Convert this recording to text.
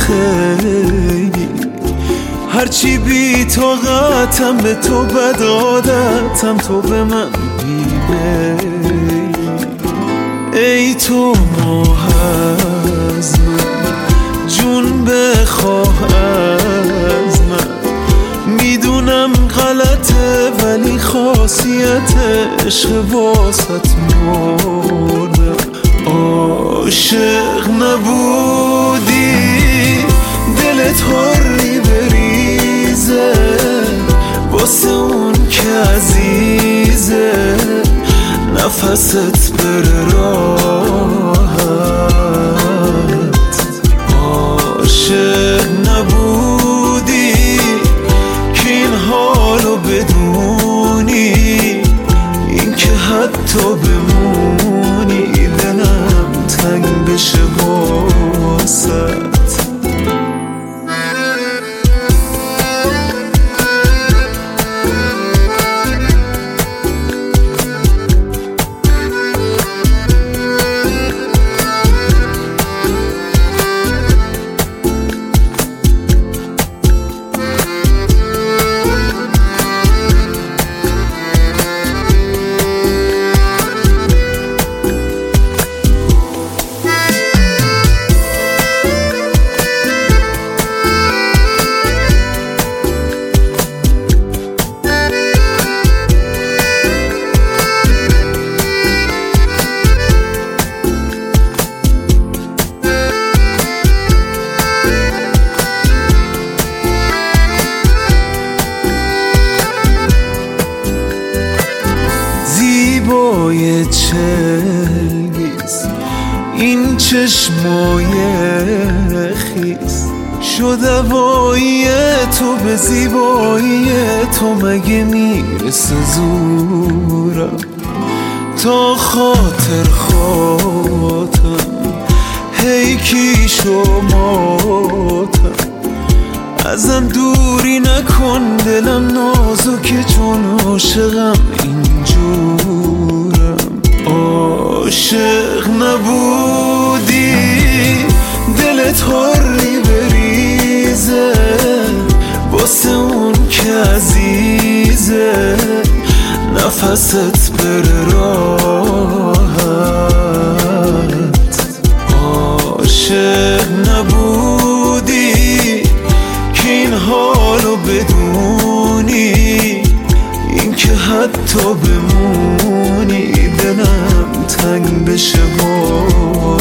خیلی، هرچی بی طاقتم به تو بد عادتم، تو به من بی‌میلی. ای تو ماه از من، جون بخواه از من، میدونم غلطه ولی خاصیت عشق واسط مردم. عاشق نبودی دلت حری بریزه، واسه اون که عزیزه نفست بره راحت. عاشق نبودی که این حالو بدونی، این که حتی بمونی دلم تنگ بشه واسط. زیبای چلگیز این چشمای خیز، شد هوایی تو به زیبایی تو، مگه میرسه زورم تا خاطر خاطرم هی کی شماتم. ازم دوری نکن دلم نازکه چون عاشقم اینجورم. عاشق نبودی دلت حری بریزه، واسه اون که عزیزه نفست بره راحت. عاشق نبودی که این حالو بدونی، این که حتی بمونی دلم تنگ بشه